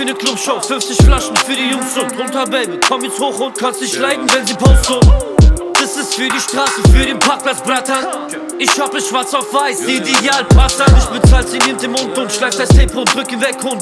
für ne Clubshow, 50 Flaschen für die Jungs und runter, Baby, komm jetzt hoch und kannst nicht leiden, wenn sie posten. Das ist für die Straße, für den Parkplatz, Bratan. Ich hab es schwarz auf weiß, die ideal passt an. Ich bezahl sie, nimmt den Mund und schleift das Tape und drück ihn weg und